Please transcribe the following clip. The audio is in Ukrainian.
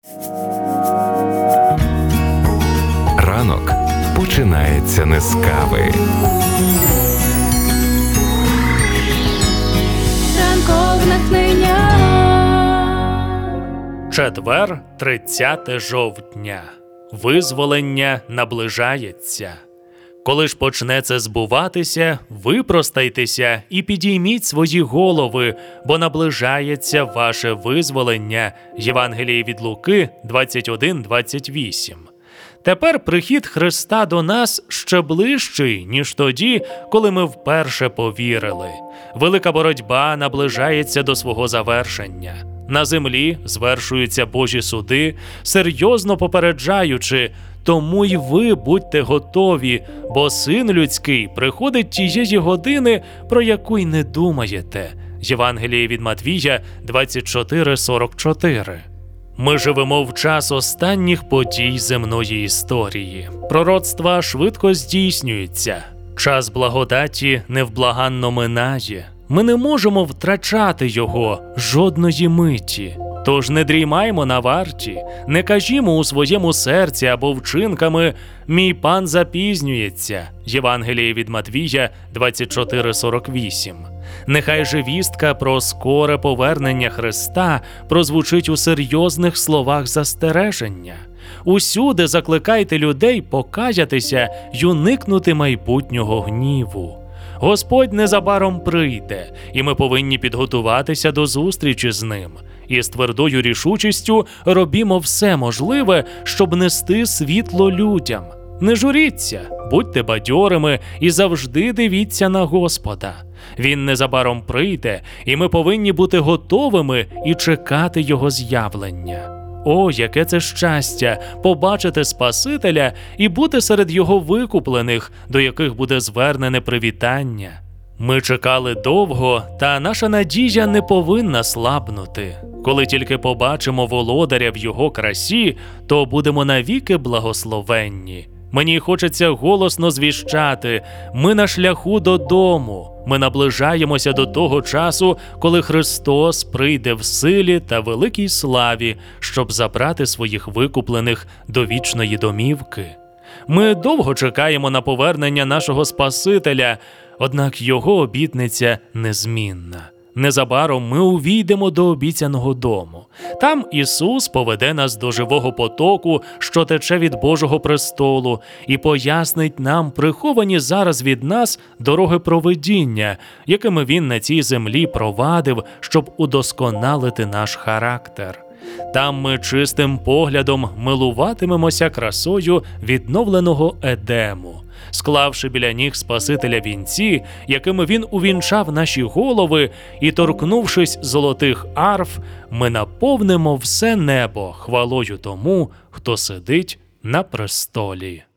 Ранок починається не з кави. Ранкове натхнення. Четвер, 30 жовтня. Визволення наближається. Коли ж почне це збуватися, випростайтеся і підійміть свої голови, бо наближається ваше визволення. Євангеліє від Луки 21:28. Тепер прихід Христа до нас ще ближчий, ніж тоді, коли ми вперше повірили. Велика боротьба наближається до свого завершення. На землі звершуються Божі суди, серйозно попереджаючи: «Тому й ви будьте готові, бо Син людський приходить тієї години, про яку й не думаєте». Євангеліє від Матвія 24:44. Ми живемо в час останніх подій земної історії. Пророцтва швидко здійснюються. Час благодаті невблаганно минає. Ми не можемо втрачати його жодної миті. Тож не дрімаймо на варті, не кажімо у своєму серці або вчинками «Мій пан запізнюється» Євангеліє від Матвія 24:48. Нехай же вістка про скоре повернення Христа прозвучить у серйозних словах застереження. Усюди закликайте людей покаятися й уникнути майбутнього гніву. Господь незабаром прийде, і ми повинні підготуватися до зустрічі з Ним. І з твердою рішучістю робімо все можливе, щоб нести світло людям. Не журіться, будьте бадьорими і завжди дивіться на Господа. Він незабаром прийде, і ми повинні бути готовими і чекати Його з'явлення. О, яке це щастя – побачити Спасителя і бути серед Його викуплених, до яких буде звернене привітання. Ми чекали довго, та наша надія не повинна слабнути. Коли тільки побачимо Володаря в Його красі, то будемо навіки благословенні. Мені хочеться голосно звіщати: ми на шляху додому. Ми наближаємося до того часу, коли Христос прийде в силі та великій славі, щоб забрати своїх викуплених до вічної домівки. Ми довго чекаємо на повернення нашого Спасителя, однак Його обітниця незмінна. Незабаром ми увійдемо до обіцяного дому. Там Ісус поведе нас до живого потоку, що тече від Божого престолу, і пояснить нам приховані зараз від нас дороги провидіння, якими Він на цій землі провадив, щоб удосконалити наш характер. Там ми чистим поглядом милуватимемося красою відновленого Едему. Склавши біля ніг Спасителя вінці, якими Він увінчав наші голови, і торкнувшись золотих арф, ми наповнимо все небо хвалою тому, хто сидить на престолі.